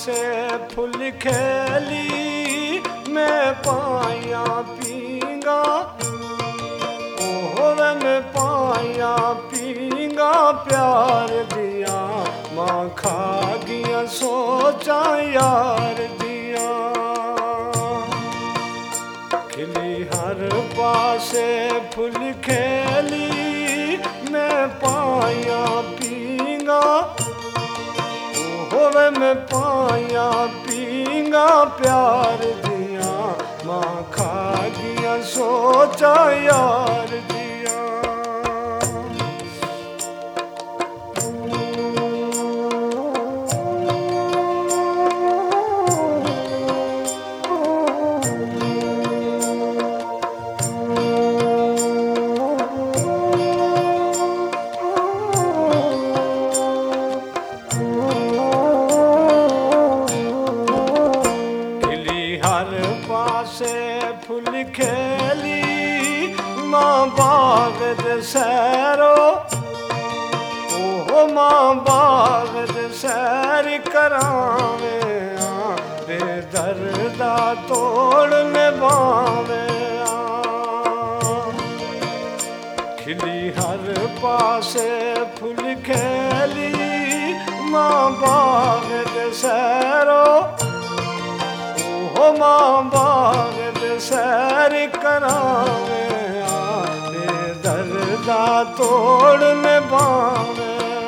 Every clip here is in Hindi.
पासे फुल खेली मैं पाया पींगा, ओह मैं पाया पींगा प्यार दिया, माँ खा गया सोचा यार दिया। खिली हर पासे फुल खेली मैं पाया पींगा, ओह मैं पाया पींगा प्यार दिया, माँ खा गया सोचा यार दिया। फुल खेली माँ बाग दे सैरो, ओह माँ बाग दे सैर करावे, बेदर्दा तोड़ निभावे। खिली हर पासे फुल खेली माँ बाग दे सैरो, ओह माँ बाग सैर करावे, दर्दा तोड़ निभावे।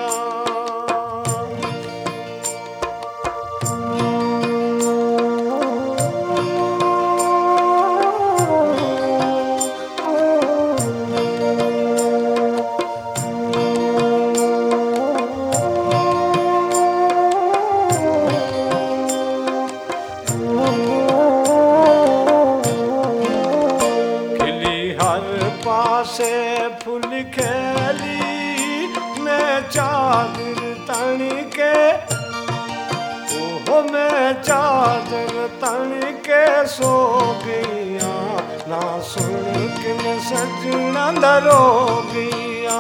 पासे फुल खेली मैं चादर तन के, ओह मैं चादर तन के सो गया, ना सुन के मैं सजना दरो गया।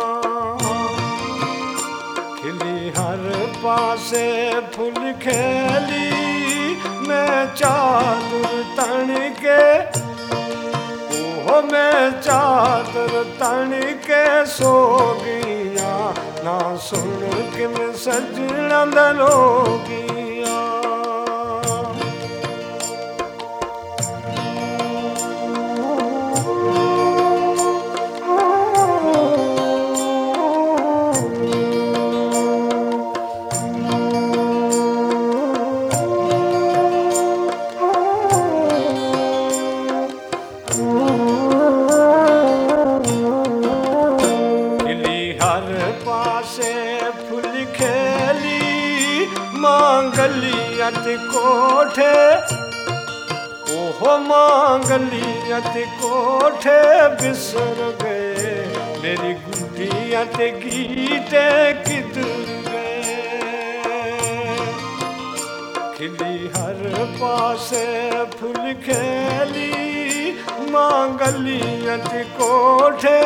खिली हर पासे फुल खेली मैं चादर तन के, मैं चादर तन के सो गया, ना सुन के मैं सजना दरो गया। पासे फुल खेली मांगलियत कोठे, ओह मांगलियत कोठे बिसर गए, मेरी गुड़ियत गीते किधर गए। खिली हर पासे फुल खेली मांगलियत कोठे,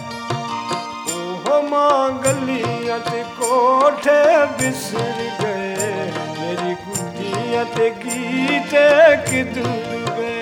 मांगलियत कोठे बिसर गए, मेरी गुड़ियत गीते किधर गए।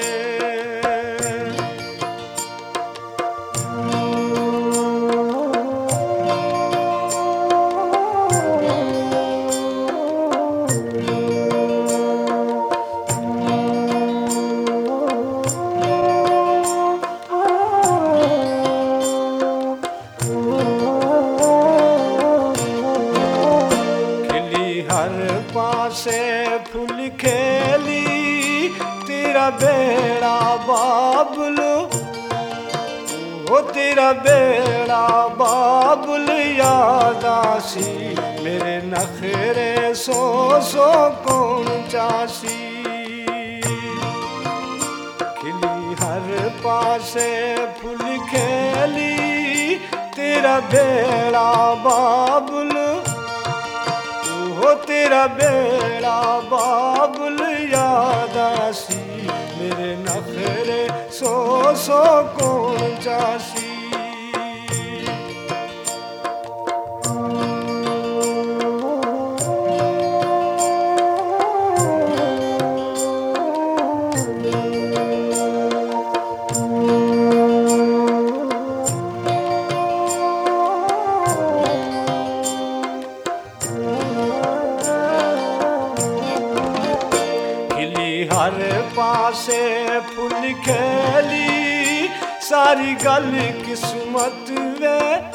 पासे फुल खेली तेरा बेड़ा बाबुल, ओ तेरा बेड़ा बाबुल याद आसी, मेरे नखरे सो सो कौन चासी। खिली हर पासे फुल खेली तेरा बेड़ा बाबुल, ओ तेरा बेड़ा बाबुल याद आसी, मेरे नखरे सो सो कौन चासी। पासे फुल खेली सारी गल किस्मत वे